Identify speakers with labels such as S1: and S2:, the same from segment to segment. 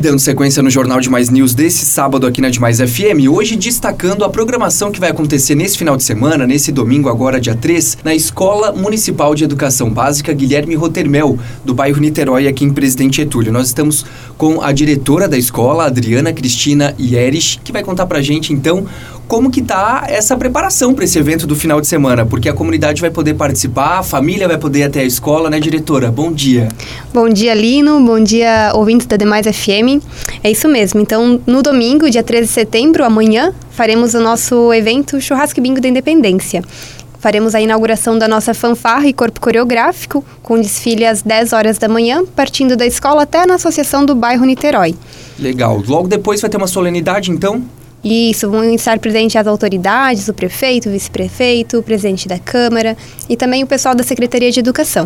S1: dando sequência no Jornal de Mais News desse sábado aqui na Demais FM, hoje destacando a programação que vai acontecer nesse final de semana, nesse domingo agora, dia 3, na Escola Municipal de Educação Básica Guilherme Rotermel, do bairro Niterói, aqui em Presidente Getúlio. Nós estamos com a diretora da escola, Adriana Cristina Ierich, que vai contar pra gente, então, como que tá essa preparação para esse evento do final de semana, porque a comunidade vai poder participar, a família vai poder ir até a escola, né, diretora? Bom dia.
S2: Bom dia, Lino. Bom dia, ouvintes da Demais FM. É isso mesmo. Então, no domingo, dia 13 de setembro, amanhã, faremos o nosso evento Churrasco e Bingo da Independência. Faremos a inauguração da nossa fanfarra e corpo coreográfico, com desfile às 10 horas da manhã, partindo da escola até na Associação do Bairro Niterói.
S1: Legal. Logo depois vai ter uma solenidade, então?
S2: Isso, vão estar presentes as autoridades, o prefeito, o vice-prefeito, o presidente da Câmara e também o pessoal da Secretaria de Educação.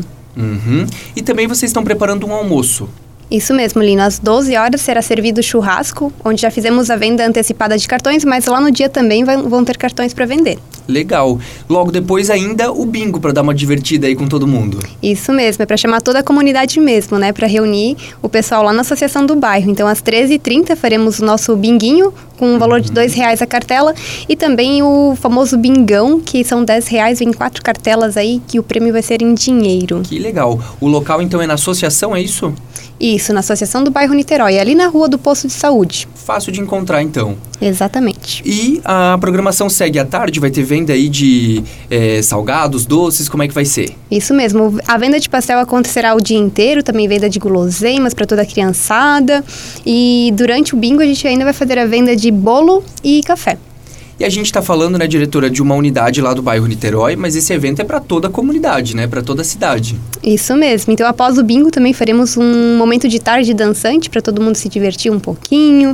S1: E também vocês estão preparando um almoço.
S2: Isso mesmo, Lino. Às 12 horas será servido churrasco, onde já fizemos a venda antecipada de cartões, mas lá no dia também vão ter cartões para vender.
S1: Legal. Logo depois ainda o bingo, para dar uma divertida aí com todo mundo.
S2: Isso mesmo, é para chamar toda a comunidade mesmo, né? Para reunir o pessoal lá na Associação do Bairro. Então, às 13h30 faremos o nosso binguinho, com um valor de R$2 a cartela, e também o famoso bingão, que são R$10, vem 4 cartelas aí, que o prêmio vai ser em dinheiro.
S1: Que legal. O local, então, é na associação, é isso?
S2: Isso, na Associação do Bairro Niterói, ali na Rua do Posto de Saúde.
S1: Fácil de encontrar, então.
S2: Exatamente.
S1: E a programação segue à tarde? Vai ter venda aí de salgados, doces, como é que vai ser?
S2: Isso mesmo. A venda de pastel acontecerá o dia inteiro, também venda de guloseimas para toda a criançada. E durante o bingo a gente ainda vai fazer a venda de bolo e café.
S1: E a gente está falando, né, diretora, de uma unidade lá do bairro Niterói, mas esse evento é para toda a comunidade, né, para toda a cidade.
S2: Isso mesmo. Então, após o bingo, também faremos um momento de tarde dançante para todo mundo se divertir um pouquinho.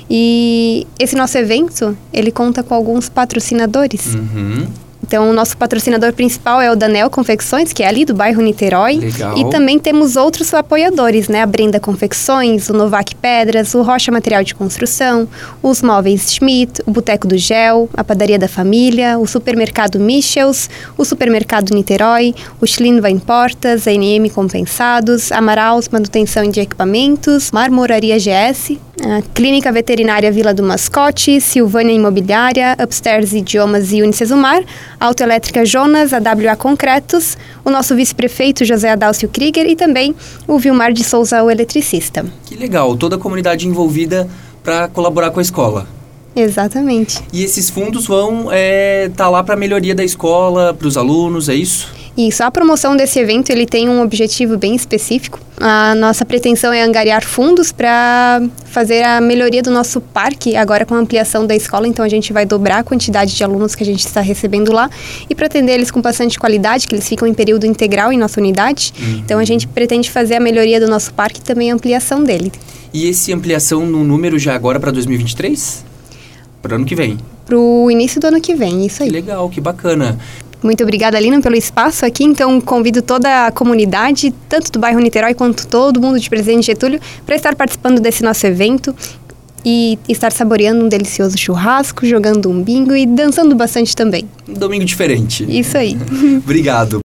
S2: E esse nosso evento, ele conta com alguns patrocinadores. Então, o nosso patrocinador principal é o Danel Confecções, que é ali do bairro Niterói.
S1: Legal.
S2: E também temos outros apoiadores, né? A Brenda Confecções, o Novac Pedras, o Rocha Material de Construção, os Móveis Schmidt, o Boteco do Gel, a Padaria da Família, o Supermercado Michels, o Supermercado Niterói, o Schlinnva Portas, a NM Compensados, Amaraus Manutenção de Equipamentos, Marmoraria GS, a Clínica Veterinária Vila do Mascote, Silvânia Imobiliária, Upstairs Idiomas e Unicesumar, Autoelétrica Jonas, a WA Concretos, o nosso vice-prefeito José Adálcio Krieger e também o Vilmar de Souza, o eletricista.
S1: Que legal, toda a comunidade envolvida para colaborar com a escola.
S2: Exatamente.
S1: E esses fundos vão tá lá para a melhoria da escola, para os alunos, é isso?
S2: Isso, a promoção desse evento ele tem um objetivo bem específico. A nossa pretensão é angariar fundos para fazer a melhoria do nosso parque, agora com a ampliação da escola, então a gente vai dobrar a quantidade de alunos que a gente está recebendo lá e para atender eles com bastante qualidade, que eles ficam em período integral em nossa unidade. Então a gente pretende fazer a melhoria do nosso parque e também a ampliação dele.
S1: E essa ampliação no número já agora para 2023? Para o ano que vem?
S2: Para o início do ano que vem, isso aí.
S1: Que legal, que bacana.
S2: Muito obrigada, Lina, pelo espaço aqui. Então, convido toda a comunidade, tanto do bairro Niterói quanto todo mundo de Presidente Getúlio, para estar participando desse nosso evento e estar saboreando um delicioso churrasco, jogando um bingo e dançando bastante também.
S1: Um domingo diferente.
S2: Isso aí.
S1: Obrigado.